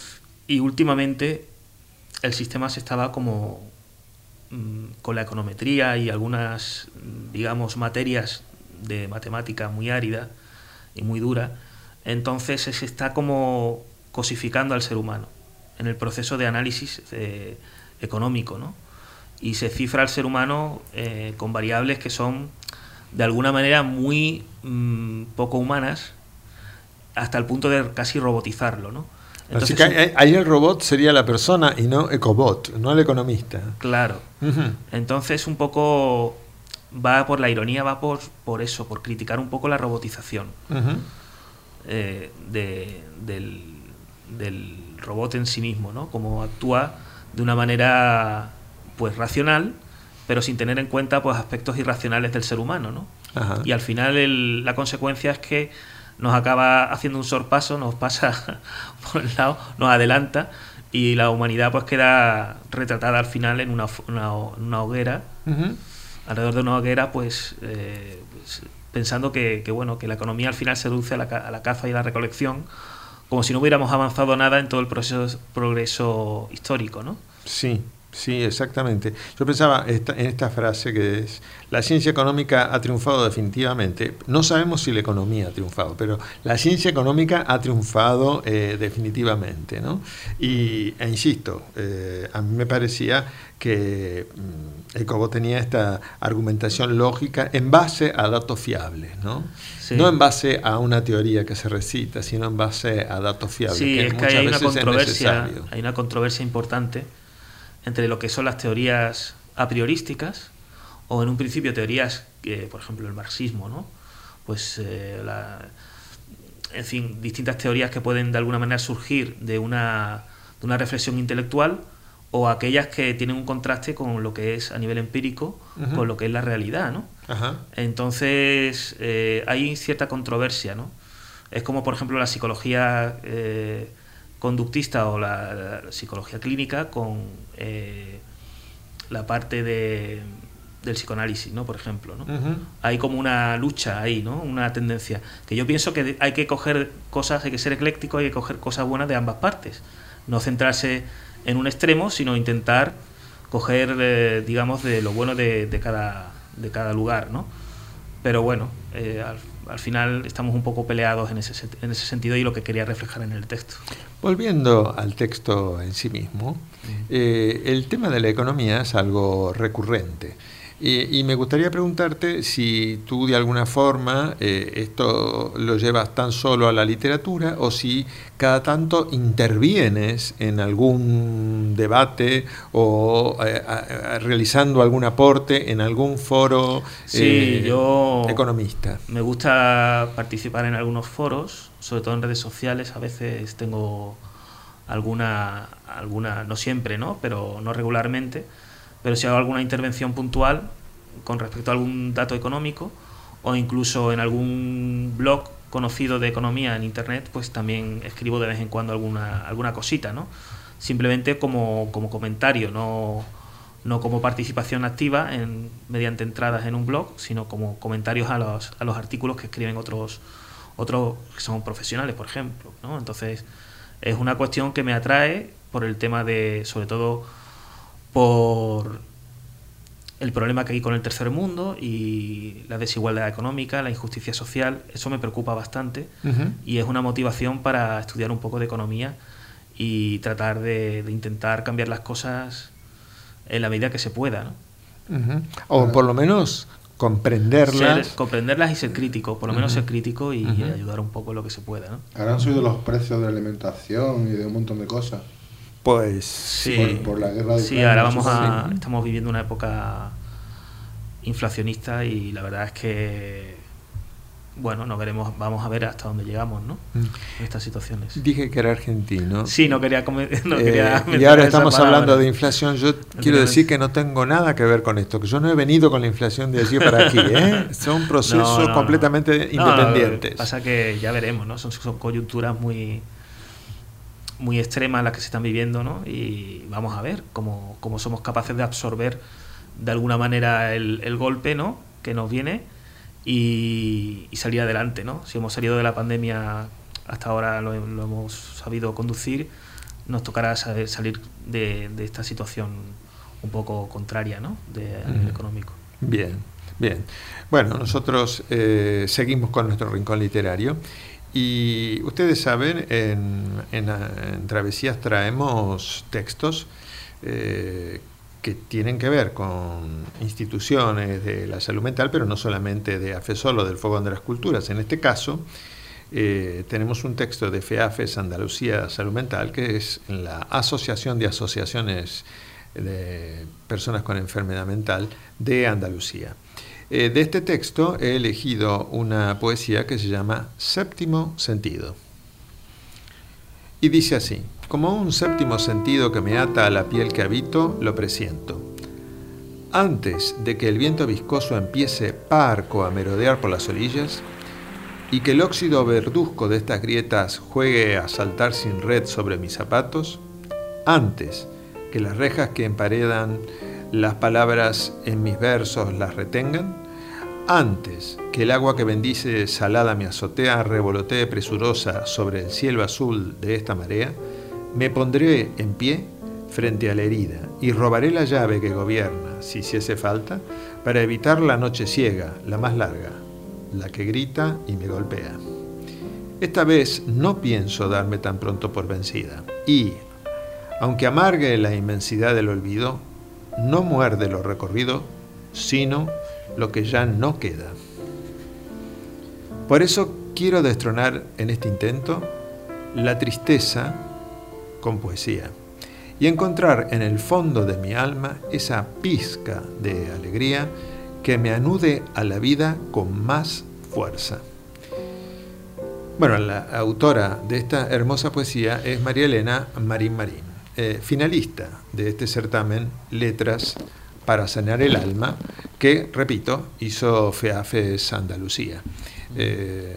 Y últimamente el sistema se estaba como mmm, con la econometría y algunas, digamos, materias de matemática muy árida y muy dura. Entonces se está como cosificando al ser humano en el proceso de análisis eh, económico, ¿no? Y se cifra al ser humano eh, con variables que son de alguna manera muy mmm, poco humanas, hasta el punto de casi robotizarlo, ¿no? Entonces, así que ahí el robot sería la persona y no Ecobot, no el economista. Claro. Uh-huh. Entonces un poco va por la ironía, va por, por eso, por criticar un poco la robotización uh-huh. eh, de, del, del robot en sí mismo, ¿no? Cómo actúa de una manera pues racional, pero sin tener en cuenta pues aspectos irracionales del ser humano, ¿no? Ajá. Y al final el, la consecuencia es que nos acaba haciendo un sorpaso, nos pasa por el lado, nos adelanta, y la humanidad pues queda retratada al final en una, una, una hoguera, uh-huh. alrededor de una hoguera, pues, eh, pues pensando que, que bueno, que la economía al final se reduce a la, a la caza y la recolección, como si no hubiéramos avanzado nada en todo el proceso, progreso histórico, ¿no? Sí. Sí, exactamente. Yo pensaba esta, en esta frase que es: la ciencia económica ha triunfado definitivamente. No sabemos si la economía ha triunfado, pero la ciencia económica ha triunfado eh, definitivamente, ¿no? Y, e insisto, eh, a mí me parecía que mm, Ecobot tenía esta argumentación lógica en base a datos fiables, ¿no? Sí. No en base a una teoría que se recita, sino en base a datos fiables. Sí, que es que muchas hay una veces controversia, es necesario. hay una controversia importante entre lo que son las teorías a priorísticas, o en un principio teorías que, por ejemplo, el marxismo, ¿no? Pues, eh, la, en fin, distintas teorías que pueden de alguna manera surgir de una, de una reflexión intelectual, o aquellas que tienen un contraste con lo que es a nivel empírico, uh-huh. con lo que es la realidad, ¿no? Uh-huh. Entonces, eh, hay cierta controversia, ¿no? Es como, por ejemplo, la psicología eh, conductista o la, la psicología clínica con eh, la parte de, del psicoanálisis, ¿no? Por ejemplo, ¿no? Uh-huh. Hay como una lucha ahí, ¿no? Una tendencia. Que yo pienso que hay que coger cosas, hay que ser ecléctico, hay que coger cosas buenas de ambas partes. No centrarse en un extremo, sino intentar coger, eh, digamos, de lo bueno de, de, cada, de cada lugar, ¿no? Pero bueno, eh, al, al final estamos un poco peleados en ese, en ese sentido y lo que quería reflejar en el texto. Volviendo al texto en sí mismo, eh, el tema de la economía es algo recurrente. Y, y me gustaría preguntarte si tú de alguna forma eh, esto lo llevas tan solo a la literatura o si cada tanto intervienes en algún debate o eh, a, a, realizando algún aporte en algún foro sí, eh, yo economista. Me gusta participar en algunos foros, sobre todo en redes sociales. A veces tengo alguna, alguna no siempre, ¿no? Pero no regularmente. Pero si hago alguna intervención puntual con respecto a algún dato económico o incluso en algún blog conocido de economía en internet, pues también escribo de vez en cuando alguna alguna cosita, ¿no? Simplemente como, como comentario, no, no como participación activa en, mediante entradas en un blog, sino como comentarios a los, a los artículos que escriben otros, otros que son profesionales, por ejemplo, ¿no? Entonces es una cuestión que me atrae por el tema de, sobre todo, por el problema que hay con el tercer mundo y la desigualdad económica, la injusticia social. Eso me preocupa bastante. Uh-huh. Y es una motivación para estudiar un poco de economía y tratar de, de intentar cambiar las cosas en la medida que se pueda, ¿no? Uh-huh. O por lo menos comprenderlas. Ser, comprenderlas y ser crítico, por lo menos uh-huh. ser crítico y uh-huh. ayudar un poco en lo que se pueda, ¿no? Ahora han subido los precios de la alimentación y de un montón de cosas. Pues sí, por, por la guerra de sí, Ucrania, ahora vamos a, sí. estamos viviendo una época inflacionista y la verdad es que, bueno, no veremos, vamos a ver hasta dónde llegamos, ¿no? Mm. En estas situaciones. Dije que era argentino. Sí, no quería, comer, no eh, quería y ahora estamos hablando de inflación. Yo no quiero decir que no tengo nada que ver con esto, que yo no he venido con la inflación de allí para aquí, ¿eh? Son procesos no, no, completamente no. independientes. No, pasa que ya veremos, ¿no? Son, son coyunturas muy muy extremas las que se están viviendo, ¿no? Y vamos a ver cómo, cómo somos capaces de absorber de alguna manera el, el golpe, ¿no? Que nos viene y, y salir adelante, ¿no? Si hemos salido de la pandemia hasta ahora lo, lo hemos sabido conducir, nos tocará saber salir de, de esta situación un poco contraria, ¿no? De, a nivel mm. económico. Bien, bien. Bueno, nosotros eh, seguimos con nuestro rincón literario. Y ustedes saben, en, en, en Travesías traemos textos eh, que tienen que ver con instituciones de la salud mental, pero no solamente de AFESOL o del Fogón de las Culturas. En este caso, eh, tenemos un texto de FEAFES Andalucía Salud Mental, que es la Asociación de Asociaciones de Personas con Enfermedad Mental de Andalucía. Eh, de este texto he elegido una poesía que se llama Séptimo Sentido. Y dice así: como un séptimo sentido que me ata a la piel que habito, lo presiento. Antes de que el viento viscoso empiece parco a merodear por las orillas y que el óxido verduzco de estas grietas juegue a saltar sin red sobre mis zapatos, antes que las rejas que emparedan las palabras en mis versos las retengan, antes que el agua que bendice salada mi azotea revolotee presurosa sobre el cielo azul de esta marea, me pondré en pie frente a la herida y robaré la llave que gobierna, si hiciese falta, para evitar la noche ciega, la más larga, la que grita y me golpea. Esta vez no pienso darme tan pronto por vencida y, aunque amargue la inmensidad del olvido, no muerde lo recorrido, sino lo que ya no queda. Por eso quiero destronar en este intento la tristeza con poesía y encontrar en el fondo de mi alma esa pizca de alegría que me anude a la vida con más fuerza. Bueno, la autora de esta hermosa poesía es María Elena Marín Marín. Eh, finalista de este certamen Letras para Sanar el Alma, que, repito, hizo FEAFES Andalucía. Eh,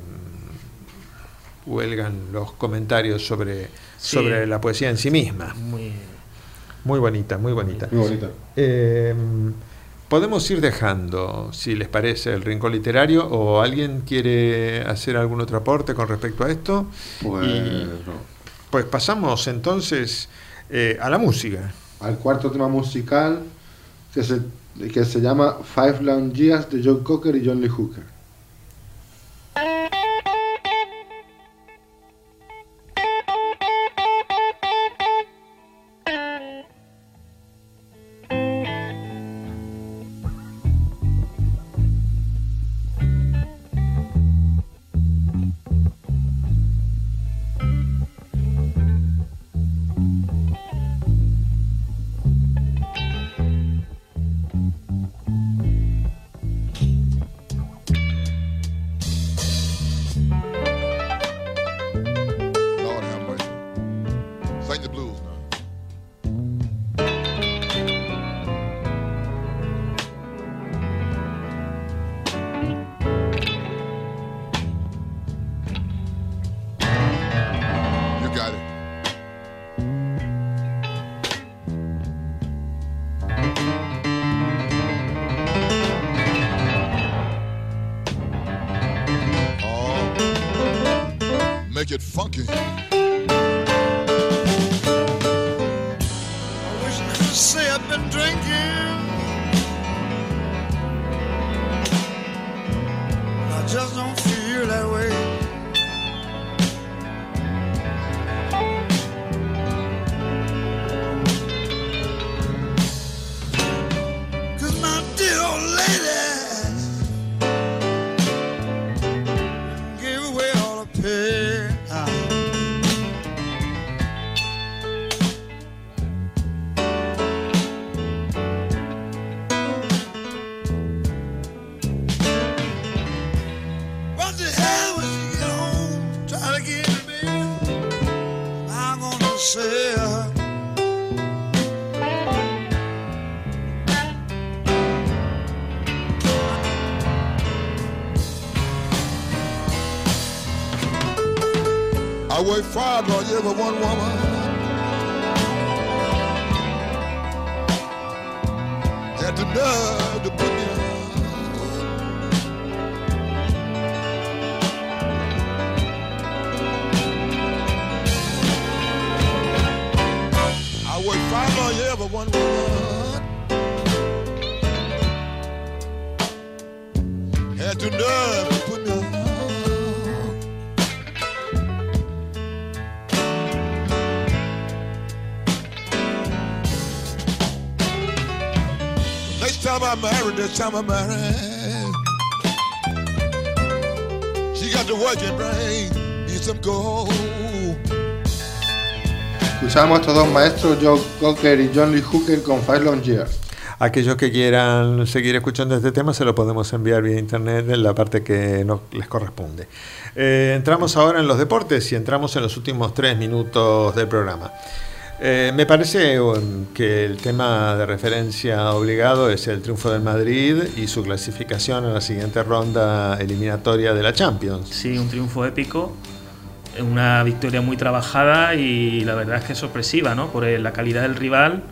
huelgan los comentarios sobre, sí, sobre la poesía en sí misma. Muy, muy bonita, muy bonita. Muy bonita. Eh, podemos ir dejando, si les parece, el rincón literario, o alguien quiere hacer algún otro aporte con respecto a esto. Pues, y, no. pues pasamos entonces Eh, a la música. al cuarto tema musical que se, que se llama Five Long Years de Joe Cocker y John Lee Hooker. Get funky. I wish I could say I've been drinking. I just don't feel that way. Cause my dear old lady gave away all the pay. I worked five all year with one woman. Had the nerve to put me I worked five all year with one woman. Had the nerve to put me on. Time I married, this time I married. She got to work and bring me some gold. Escuchamos a estos dos maestros, Joe Cocker y John Lee Hooker, con Five Long Years. Aquellos que quieran seguir escuchando este tema se lo podemos enviar vía internet en la parte que no les corresponde. Eh, entramos ahora en los deportes y entramos en los últimos tres minutos del programa. Eh, me parece um, que el tema de referencia obligado es el triunfo del Madrid y su clasificación a la siguiente ronda eliminatoria de la Champions. Sí, un triunfo épico, una victoria muy trabajada y la verdad es que sorpresiva, ¿no? Por la calidad del rival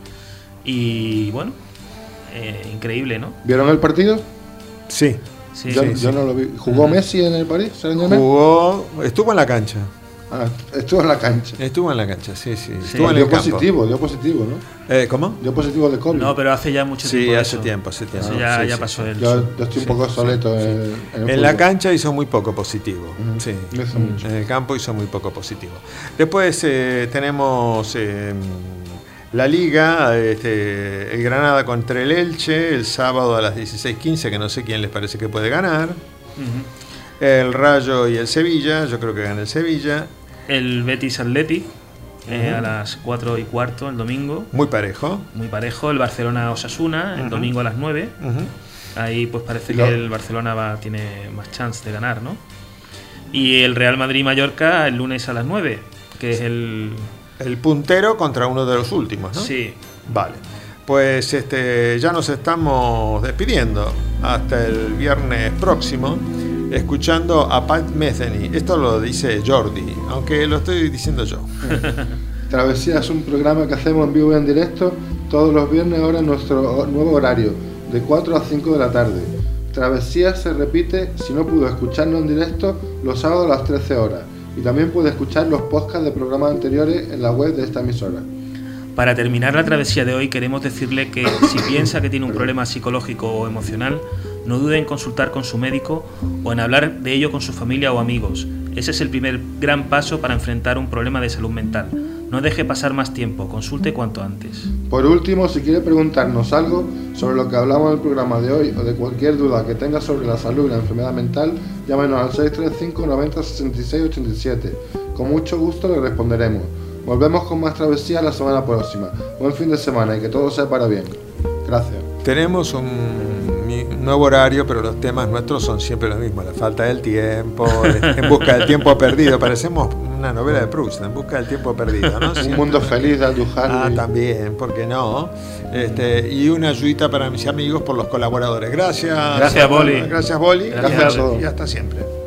y bueno, eh, increíble, ¿no? ¿Vieron el partido? Sí. Sí, yo, sí, yo sí. no lo vi. ¿Jugó uh-huh. Messi en el París? Jugó, estuvo en la cancha. Ah, estuvo en la cancha. Estuvo en la cancha, sí, sí. sí. Estuvo en dio el positivo, campo. dio positivo, ¿no? Eh, ¿Cómo? Dio positivo de COVID. No, pero hace ya mucho tiempo. Sí, hace eso. tiempo, hace tiempo. Eso ya, sí, ya sí, pasó sí. el. Yo, yo estoy un sí, poco sí, soleto sí. en, en, el en la cancha hizo muy poco positivo. Uh-huh. Sí. Hizo mucho. En el campo hizo muy poco positivo. Después eh, tenemos eh, la Liga, este, el Granada contra el Elche, el sábado a las dieciséis quince, que no sé quién les parece que puede ganar. Uh-huh. El Rayo y el Sevilla, yo creo que gana el Sevilla. El Betis Athletic, uh-huh. eh, a las cuatro y cuarto el domingo. Muy parejo. Muy parejo. El Barcelona Osasuna, el uh-huh. domingo a las nueve. Uh-huh. Ahí pues parece que el Barcelona va, tiene más chance de ganar, ¿no? Y el Real Madrid Mallorca el lunes a las nueve, que es el... El puntero contra uno de los últimos, ¿no? Sí. Vale. Pues este, ya nos estamos despidiendo hasta el viernes próximo, escuchando a Pat Metheny. Esto lo dice Jordi, aunque lo estoy diciendo yo. Travesía es un programa que hacemos en vivo y en directo todos los viernes, ahora en nuestro nuevo horario, de cuatro a cinco de la tarde. Travesía se repite, si no pudo escucharnos en directo, los sábados a las trece horas. Y también puede escuchar los podcasts de programas anteriores en la web de esta emisora. Para terminar la travesía de hoy queremos decirle que si piensa que tiene un problema psicológico o emocional, no dude en consultar con su médico o en hablar de ello con su familia o amigos. Ese es el primer gran paso para enfrentar un problema de salud mental. No deje pasar más tiempo, consulte cuanto antes. Por último, si quiere preguntarnos algo sobre lo que hablamos en el programa de hoy o de cualquier duda que tenga sobre la salud y la enfermedad mental, llámenos al seis tres cinco noventa sesenta y seis ochenta y siete. Con mucho gusto le responderemos. Volvemos con más travesías la semana próxima. Buen fin de semana y que todo sea para bien. Gracias. Tenemos un nuevo horario, pero los temas nuestros son siempre los mismos. La falta del tiempo, En busca del tiempo perdido. Parecemos una novela de Proust, En busca del tiempo perdido, ¿no? Un mundo feliz de Aldous Huxley. Ah, también, ¿por qué no? Este, y una ayudita para mis amigos por los colaboradores. Gracias. Gracias, Boli. Gracias, Boli. Gracias a todos. Y hasta siempre.